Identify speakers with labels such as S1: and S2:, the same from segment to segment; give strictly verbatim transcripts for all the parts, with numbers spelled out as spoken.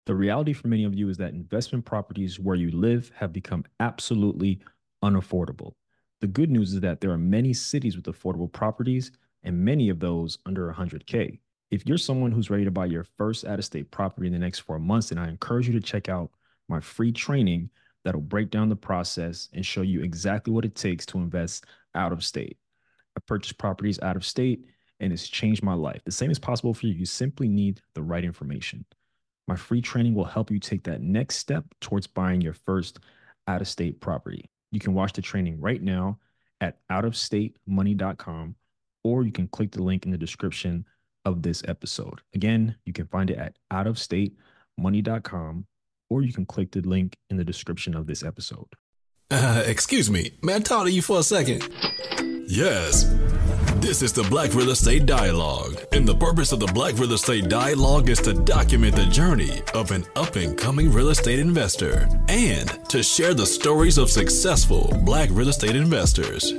S1: The reality for many of you is that investment properties where you live have become absolutely unaffordable. The good news is that there are many cities with affordable properties and many of those under one hundred K. If you're someone who's ready to buy your first out of state property in the next four months, then I encourage you to check out my free training that'll break down the process and show you exactly what it takes to invest out of state. I purchased properties out of state and it's changed my life. The same is possible for you. You simply need the right information. My free training will help you take that next step towards buying your first out of state property. You can watch the training right now at out of state money dot com, or you can click the link in the description of this episode. Again, you can find it at out of state money dot com, or you can click the link in the description of this episode.
S2: Uh, excuse me, may I talk to you for a second? Yes. This is the Black Real Estate Dialogue, and the purpose of the Black Real Estate Dialogue is to document the journey of an up-and-coming real estate investor and to share the stories of successful Black real estate investors.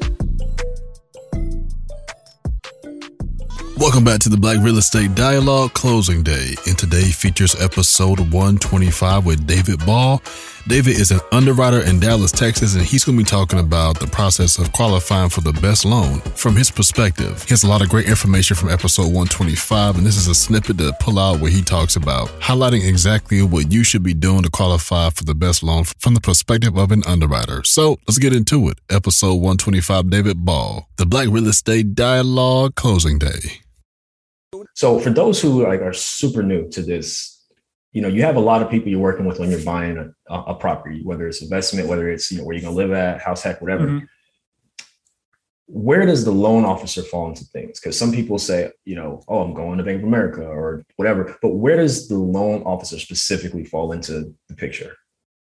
S2: Welcome back to the Black Real Estate Dialogue Closing Day, and today features episode one twenty-five with David Ball. David is an underwriter in Dallas, Texas, and he's going to be talking about the process of qualifying for the best loan from his perspective. He has a lot of great information from episode one twenty-five, and this is a snippet to pull out where he talks about highlighting exactly what you should be doing to qualify for the best loan from the perspective of an underwriter. So let's get into it. Episode one twenty-five, David Ball, the Black Real Estate Dialogue Closing Day.
S3: So for those who like are super new to this, you know, you have a lot of people you're working with when you're buying a, a property, whether it's investment, whether it's, you know, where you're going to live at, house hack, whatever. Mm-hmm. Where does the loan officer fall into things? Because some people say, you know, oh, I'm going to Bank of America or whatever. But where does the loan officer specifically fall into the picture?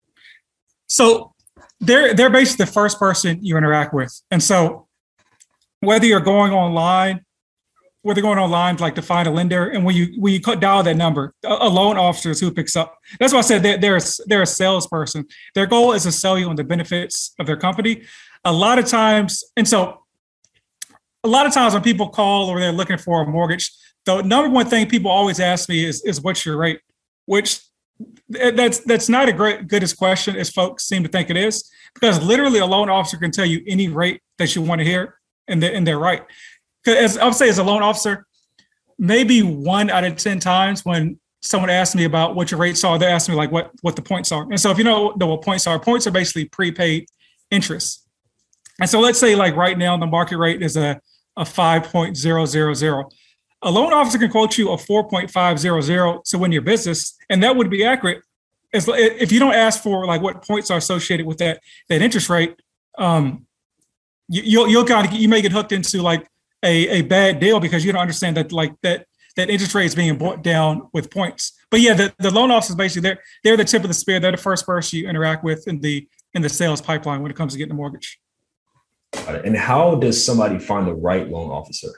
S4: So they're they're basically the first person you interact with. And so whether you're going online, whether going online like to find a lender, and when you when you dial that number, a, a loan officer is who picks up. That's why I said they're, they're, a, they're a salesperson. Their goal is to sell you on the benefits of their company. A lot of times, and so a lot of times when people call or they're looking for a mortgage, the number one thing people always ask me is, is what's your rate? Which that's that's not a great goodest question as folks seem to think it is, because literally a loan officer can tell you any rate that you want to hear, and they're, and they're right. As I would say, as a loan officer, maybe one out of ten times when someone asks me about what your rates are, they're asking me like what, what the points are. And so if you know what points are, points are basically prepaid interest. And so let's say like right now, the market rate is a, a five point zero zero zero. A loan officer can quote you a four point five zero zero to win your business. And that would be accurate. As, if you don't ask for like what points are associated with that, that interest rate, um, you, you'll, you'll kind of, you may get hooked into like, A, a bad deal because you don't understand that like that that interest rate is being brought down with points. But yeah, the, the loan officers basically they're they're the tip of the spear. They're the first person you interact with in the in the sales pipeline when it comes to getting a mortgage.
S3: And how does somebody find the right loan officer?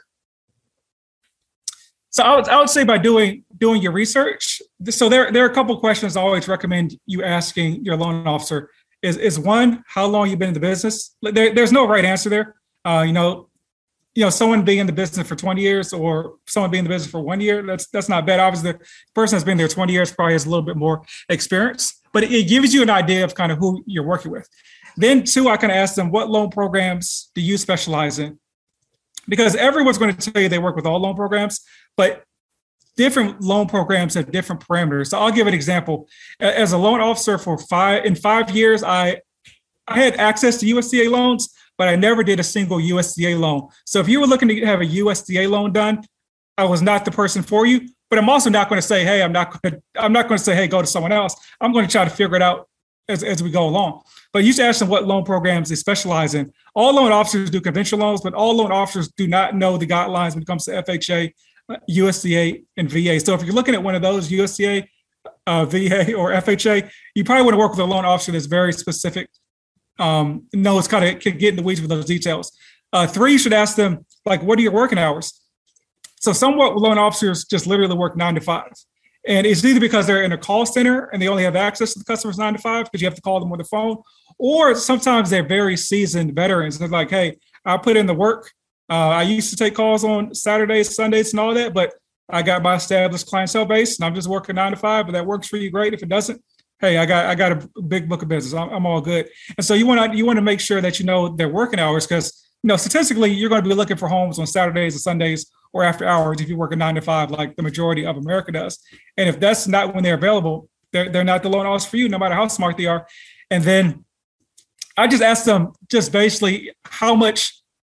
S4: So I would I would say by doing doing your research. So there there are a couple of questions I always recommend you asking your loan officer. Is is one, how long you've been in the business? There, there's no right answer there. Uh, you know. You know, someone being in the business for twenty years or someone being in the business for one year, that's that's not bad. Obviously, the person that's been there twenty years probably has a little bit more experience, but it, it gives you an idea of kind of who you're working with. Then two, I kind of ask them, what loan programs do you specialize in? Because everyone's going to tell you they work with all loan programs, but different loan programs have different parameters. So I'll give an example. As a loan officer for five, in five years, I I had access to U S D A loans, but I never did a single U S D A loan. So if you were looking to have a U S D A loan done, I was not the person for you. But I'm also not going to say, hey, I'm not going to, I'm not going to say, hey, go to someone else. I'm going to try to figure it out as, as we go along. But you should ask them what loan programs they specialize in. All loan officers do conventional loans, but all loan officers do not know the guidelines when it comes to F H A, U S D A, and V A. So if you're looking at one of those, U S D A, uh, V A, or F H A, you probably want to work with a loan officer that's very specific. Um, no, it's kind of can get in the weeds with those details. Uh, three, you should ask them, like, what are your working hours? So some loan officers just literally work nine to five. And it's either because they're in a call center and they only have access to the customers nine to five because you have to call them on the phone, or sometimes they're very seasoned veterans. They're like, hey, I put in the work. Uh, I used to take calls on Saturdays, Sundays, and all that, but I got my established clientele base and I'm just working nine to five, but that works for you, great. If it doesn't, hey, I got I got a big book of business. I'm, I'm all good. And so you want to you want to make sure that you know their working hours, because you know statistically you're going to be looking for homes on Saturdays and Sundays or after hours if you work a nine to five like the majority of America does. And if that's not when they're available, they're they're not the loan officer for you, no matter how smart they are. And then I just asked them just basically how much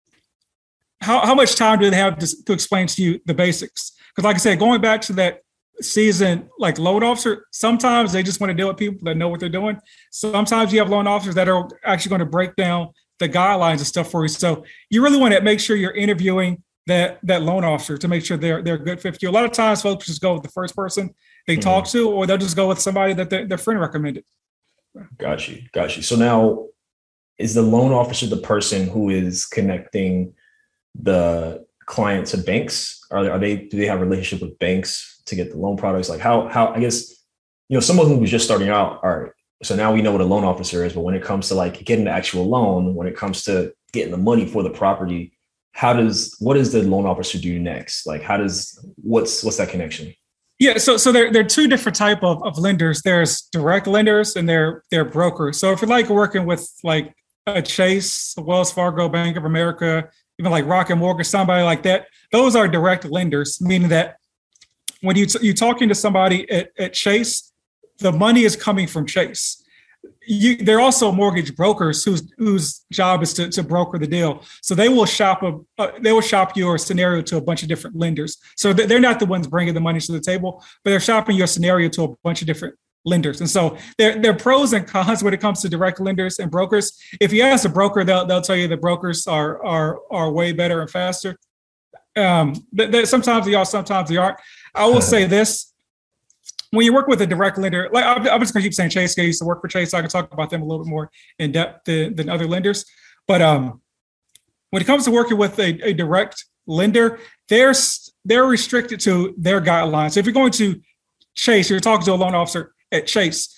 S4: how how much time do they have to, to explain to you the basics? Because like I said, going back to that seasoned like loan officer, sometimes they just want to deal with people that know what they're doing. Sometimes you have loan officers that are actually going to break down the guidelines and stuff for you. So you really want to make sure you're interviewing that that loan officer to make sure they're they're a good fit for you. A lot of times folks just go with the first person they mm-hmm. talk to, or they'll just go with somebody that their, their friend recommended.
S3: Got you. Got you. So now, is the loan officer the person who is connecting the client to banks? Are they, are they do they have a relationship with banks to get the loan products? Like how, how, I guess, you know, someone who was just starting out, all right, so now we know what a loan officer is, but when it comes to like getting the actual loan, when it comes to getting the money for the property, how does, what does the loan officer do next? Like how does, what's, what's that connection?
S4: Yeah, so so there, there are two different type of, of lenders. There's direct lenders and they're they're brokers. So if you're like working with like a Chase, Wells Fargo, Bank of America, even like Rocket Mortgage, somebody like that, those are direct lenders, meaning that when you t- you're talking to somebody at, at Chase, the money is coming from Chase. You, they're also mortgage brokers whose whose job is to, to broker the deal. So they will shop a uh, they will shop your scenario to a bunch of different lenders. So they're not the ones bringing the money to the table, but they're shopping your scenario to a bunch of different lenders. And so there there are pros and cons when it comes to direct lenders and brokers. If you ask a broker, they'll they'll tell you that brokers are are are way better and faster. Um, they, they, sometimes they are, sometimes they aren't. I will say this. When you work with a direct lender, like I'm, I'm just going to keep saying Chase. I used to work for Chase, so I can talk about them a little bit more in depth than, than other lenders. But um, when it comes to working with a, a direct lender, they're they're restricted to their guidelines. So if you're going to Chase, you're talking to a loan officer at Chase.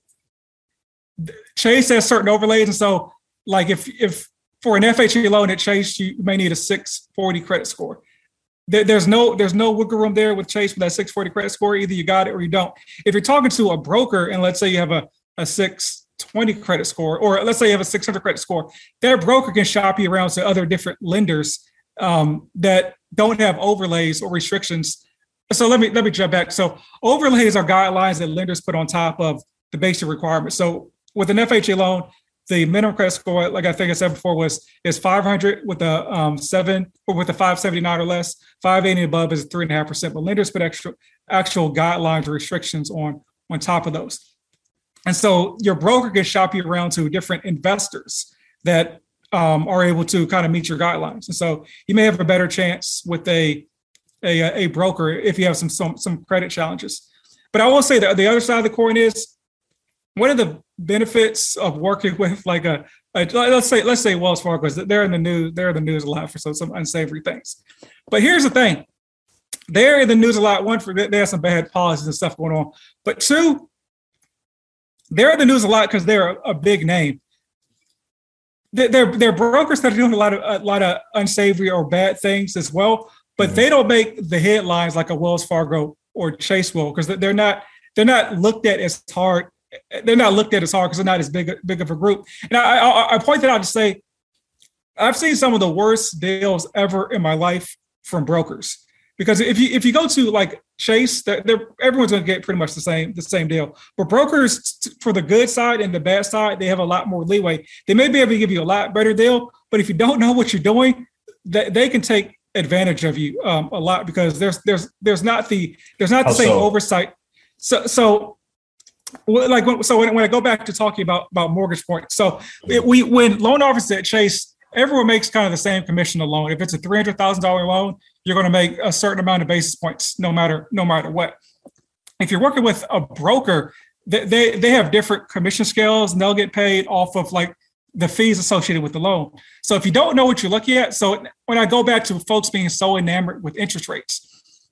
S4: Chase has certain overlays, and so like if if for an F H A loan at Chase, you may need a six forty credit score. There's no there's no wiggle room there with Chase with that six forty credit score. Either you got it or you don't. If you're talking to a broker and let's say you have a, a six twenty credit score, or let's say you have a six hundred credit score, their broker can shop you around to other different lenders um, that don't have overlays or restrictions. So let me let me jump back. So overlays are guidelines that lenders put on top of the basic requirements. So with an F H A loan, the minimum credit score, like I think I said before, was is five hundred with a um, seven or with a five seventy-nine or less. five eighty and above is three and a half percent. But lenders put extra actual guidelines or restrictions on on top of those. And so your broker can shop you around to different investors that um, are able to kind of meet your guidelines. And so you may have a better chance with a a, a broker if you have some some some credit challenges. But I will say that the other side of the coin is one of the benefits of working with like a, a let's say let's say Wells Fargo, because they're in the news they're in the news a lot for some, some unsavory things. But here's the thing: they're in the news a lot. One, for they have some bad policies and stuff going on, but two, they're in the news a lot because they're a, a big name. They're, they're they're brokers that are doing a lot of a lot of unsavory or bad things as well, but mm-hmm. they don't make the headlines like a Wells Fargo or Chase will, because they're not they're not looked at as hard. They're not looked at as hard because they're not as big, big of a group. And I, I, I point that out to say, I've seen some of the worst deals ever in my life from brokers. Because if you if you go to like Chase, they're, they're, everyone's going to get pretty much the same the same deal. But brokers, for the good side and the bad side, they have a lot more leeway. They may be able to give you a lot better deal, but if you don't know what you're doing, they, they can take advantage of you um, a lot because there's there's there's not the there's not the same
S3: so?
S4: oversight. So so. Like when, so when, when I go back to talking about, about mortgage points, so it, we when loan officers at Chase, everyone makes kind of the same commission on loan. If it's a three hundred thousand dollars loan, you're going to make a certain amount of basis points, no matter no matter what. If you're working with a broker, they they, they have different commission scales, and they'll get paid off of like the fees associated with the loan. So if you don't know what you're looking at, so when I go back to folks being so enamored with interest rates.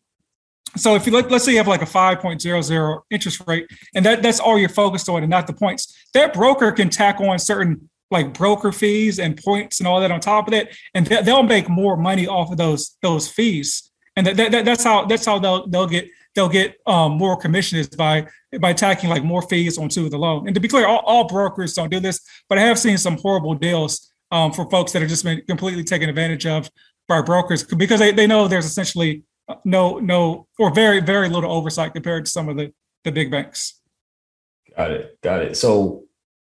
S4: So if you let, let's say you have like a five point zero zero interest rate, and that, that's all you're focused on and not the points, that broker can tack on certain like broker fees and points and all that on top of that, and they'll make more money off of those those fees And that, that that's how that's how they'll they'll get they'll get um, more commission is by by tacking like more fees onto the loan. And to be clear, all, all brokers don't do this, but I have seen some horrible deals um, for folks that have just been completely taken advantage of by brokers because they, they know there's essentially no no or very very little oversight compared to some of the the big banks.
S3: Got it. Got it. So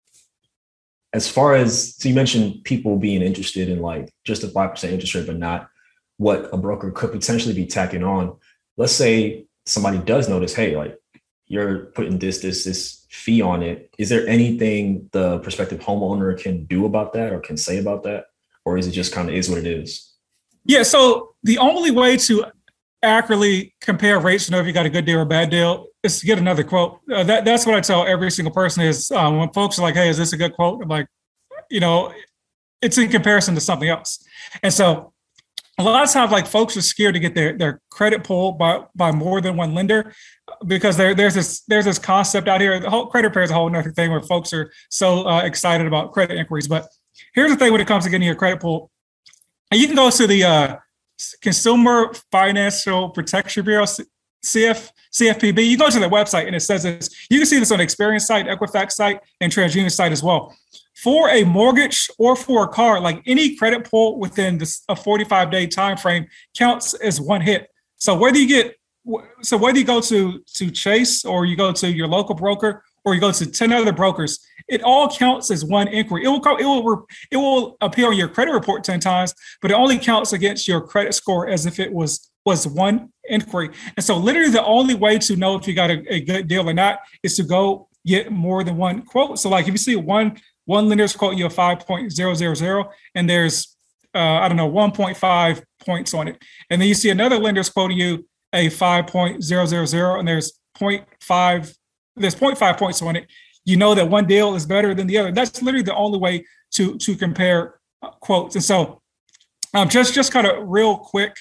S3: as far as, so you mentioned people being interested in like just a five percent interest rate, but not what a broker could potentially be tacking on. Let's say somebody does notice, hey, like you're putting this, this, this fee on it. Is there anything the prospective homeowner can do about that or can say about that? Or is it just kind of is what it is?
S4: Yeah. So the only way to accurately compare rates to know if you got a good deal or bad deal is to get another quote. Uh, that That's what I tell every single person is um, when folks are like, hey, is this a good quote? I'm like, you know, it's in comparison to something else. And so a lot of times, like folks are scared to get their, their credit pulled by, by more than one lender because there, there's this there's this concept out here. The whole credit repair is a whole other thing where folks are so uh, excited about credit inquiries. But here's the thing when it comes to getting your credit pulled. And you can go to the uh, Consumer Financial Protection Bureau, C F, C F P B. You go to their website and it says this. You can see this on the Experience site, Equifax site, and TransUnion site as well. For a mortgage or for a car, like any credit pull within this, a forty-five day time frame counts as one hit. So whether you get, so whether you go to to Chase or you go to your local broker or you go to ten other brokers, it all counts as one inquiry. It will it will it will appear on your credit report ten times, but it only counts against your credit score as if it was was one inquiry. And so literally the only way to know if you got a, a good deal or not is to go get more than one quote. So like if you see one One lender's quote you a five point zero zero zero, and there's, uh, I don't know, one point five points on it. And then you see another lender's quoting you a five point zero zero zero, and there's zero point five, there's zero point five points on it. You know that one deal is better than the other. That's literally the only way to, to compare uh, quotes. And so um, just, just kind of real quick,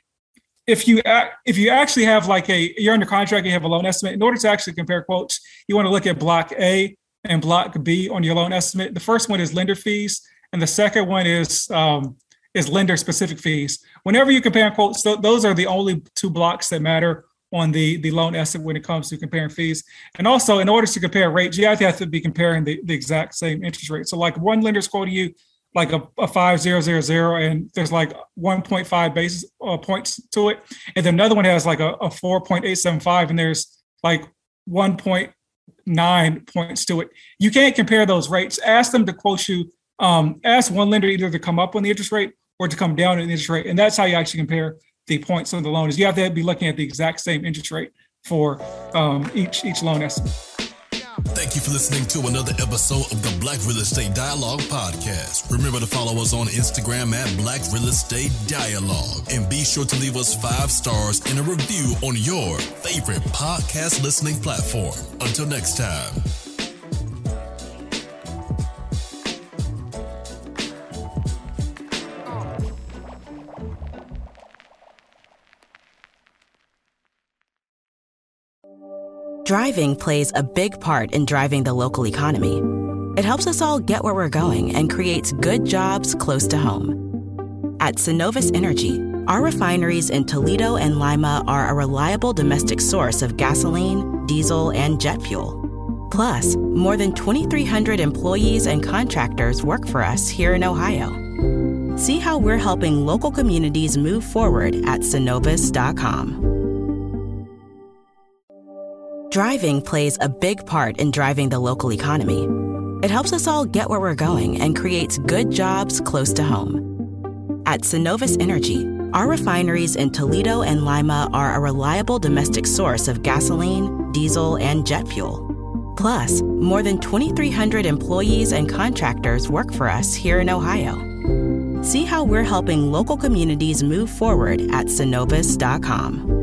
S4: if you if you actually have like a, you're under contract, you have a loan estimate, in order to actually compare quotes, you want to look at block A and block B on your loan estimate. The first one is lender fees, and the second one is um, is lender specific fees. Whenever you compare quotes, th- those are the only two blocks that matter on the, the loan estimate when it comes to comparing fees. And also, in order to compare rates, you have to, have to be comparing the, the exact same interest rate. So like one lender's quoting you like a, a five zero zero zero, and there's like one point five basis uh, points to it. And then another one has like a, a four point eight seven five, and there's like one point nine points to it. You can't compare those rates. Ask them to quote you, um, ask one lender either to come up on the interest rate or to come down on the interest rate. And that's how you actually compare the points on the loan is you have to be looking at the exact same interest rate for um, each, each loan estimate.
S2: Thank you for listening to another episode of the Black Real Estate Dialogue podcast. Remember to follow us on Instagram at Black Real Estate Dialogue. And be sure to leave us five stars and a review on your favorite podcast listening platform. Until next time.
S5: Driving plays a big part in driving the local economy. It helps us all get where we're going and creates good jobs close to home. At Synovus Energy, our refineries in Toledo and Lima are a reliable domestic source of gasoline, diesel, and jet fuel. Plus, more than twenty-three hundred employees and contractors work for us here in Ohio. See how we're helping local communities move forward at synovus dot com. Driving plays a big part in driving the local economy. It helps us all get where we're going and creates good jobs close to home. At Synovus Energy, our refineries in Toledo and Lima are a reliable domestic source of gasoline, diesel, and jet fuel. Plus, more than twenty-three hundred employees and contractors work for us here in Ohio. See how we're helping local communities move forward at synovus dot com.